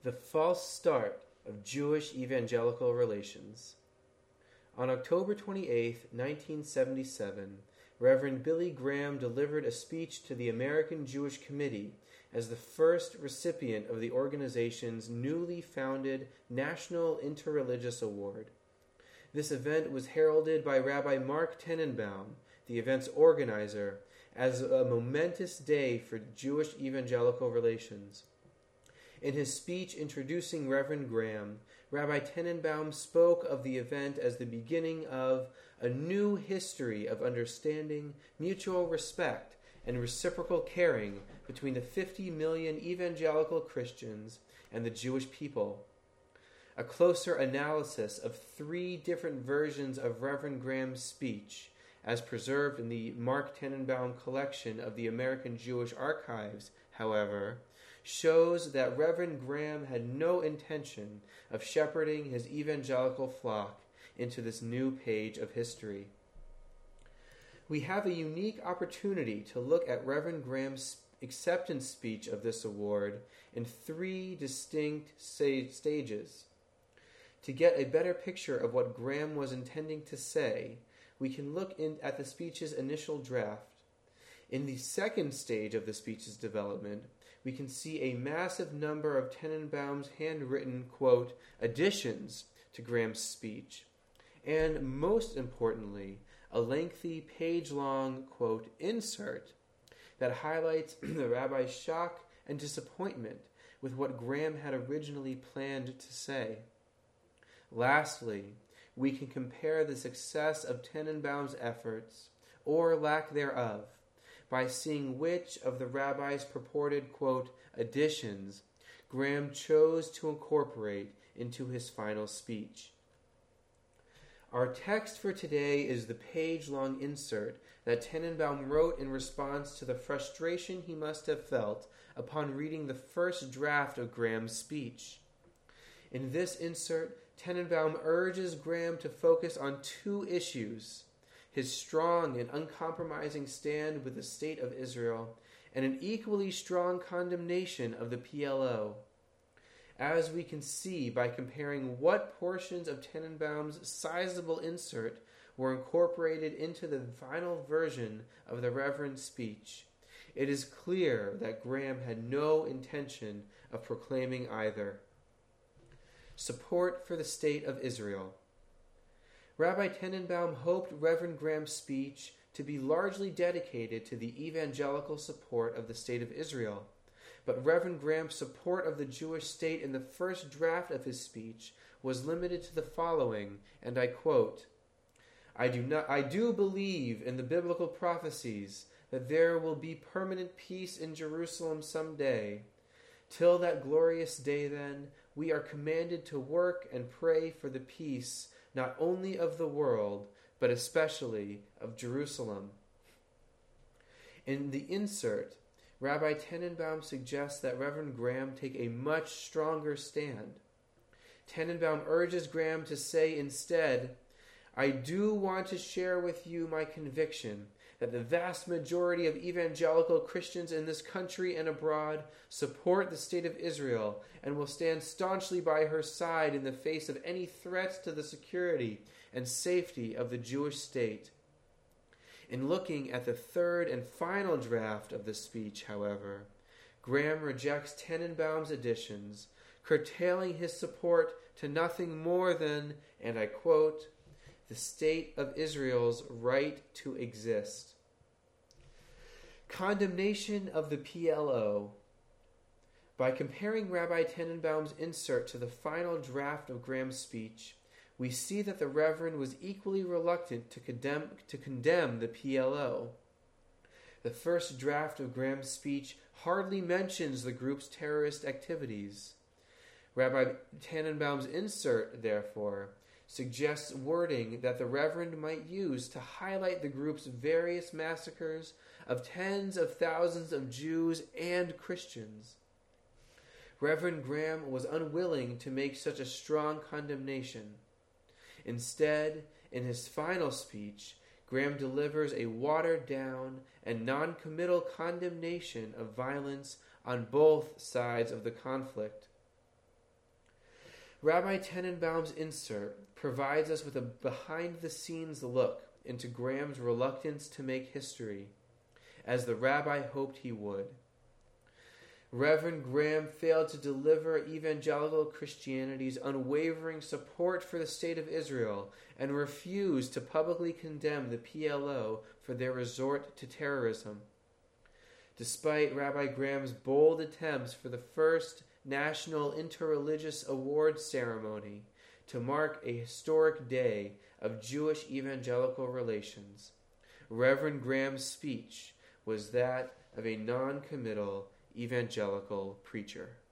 The false start of Jewish evangelical relations. On October 28, 1977, Reverend Billy Graham delivered a speech to the American Jewish Committee as the first recipient of the organization's newly founded National Interreligious Award. This event was heralded by Rabbi Mark Tenenbaum, the event's organizer, as a momentous day for Jewish evangelical relations. In his speech introducing Reverend Graham, Rabbi Tenenbaum spoke of the event as the beginning of a new history of understanding, mutual respect, and reciprocal caring between the 50 million evangelical Christians and the Jewish people. A closer analysis of 3 different versions of Reverend Graham's speech, as preserved in the Mark Tenenbaum collection of the American Jewish Archives, however, shows that Reverend Graham had no intention of shepherding his evangelical flock into this new page of history. We have a unique opportunity to look at Reverend Graham's acceptance speech of this award in 3 distinct stages. To get a better picture of what Graham was intending to say, we can look at the speech's initial draft. In the second stage of the speech's development, we can see a massive number of Tenenbaum's handwritten, quote, additions to Graham's speech, and most importantly, a lengthy page-long, quote, insert that highlights the rabbi's shock and disappointment with what Graham had originally planned to say. Lastly, we can compare the success of Tenenbaum's efforts, or lack thereof, by seeing which of the rabbi's purported, quote, additions Graham chose to incorporate into his final speech. Our text for today is the page-long insert that Tenenbaum wrote in response to the frustration he must have felt upon reading the first draft of Graham's speech. In this insert, Tenenbaum urges Graham to focus on 2 issues: his strong and uncompromising stand with the state of Israel, and an equally strong condemnation of the PLO. As we can see by comparing what portions of Tenenbaum's sizable insert were incorporated into the final version of the Reverend's speech, it is clear that Graham had no intention of proclaiming either. Support for the state of Israel. Rabbi Tenenbaum hoped Reverend Graham's speech to be largely dedicated to the evangelical support of the state of Israel, but Reverend Graham's support of the Jewish state in the first draft of his speech was limited to the following, and I quote, I do believe in the biblical prophecies that there will be permanent peace in Jerusalem someday. Till that glorious day, then, we are commanded to work and pray for the peace not only of the world, but especially of Jerusalem. In the insert, Rabbi Tenenbaum suggests that Reverend Graham take a much stronger stand. Tenenbaum urges Graham to say instead, I do want to share with you my conviction that the vast majority of evangelical Christians in this country and abroad support the state of Israel and will stand staunchly by her side in the face of any threats to the security and safety of the Jewish state. In looking at the third and final draft of the speech, however, Graham rejects Tenenbaum's additions, curtailing his support to nothing more than, and I quote, the state of Israel's right to exist. Condemnation of the PLO. By comparing Rabbi Tenenbaum's insert to the final draft of Graham's speech, we see that the Reverend was equally reluctant to condemn the PLO. The first draft of Graham's speech hardly mentions the group's terrorist activities. Rabbi Tenenbaum's insert, therefore, suggests wording that the Reverend might use to highlight the group's various massacres of tens of thousands of Jews and Christians. Reverend Graham was unwilling to make such a strong condemnation. Instead, in his final speech, Graham delivers a watered-down and non-committal condemnation of violence on both sides of the conflict. Rabbi Tenenbaum's insert provides us with a behind-the-scenes look into Graham's reluctance to make history, as the rabbi hoped he would. Reverend Graham failed to deliver evangelical Christianity's unwavering support for the State of Israel and refused to publicly condemn the PLO for their resort to terrorism. Despite Rabbi Graham's bold attempts for the first National Interreligious Awards ceremony to mark a historic day of Jewish evangelical relations, Reverend Graham's speech was that of a non-committal evangelical preacher.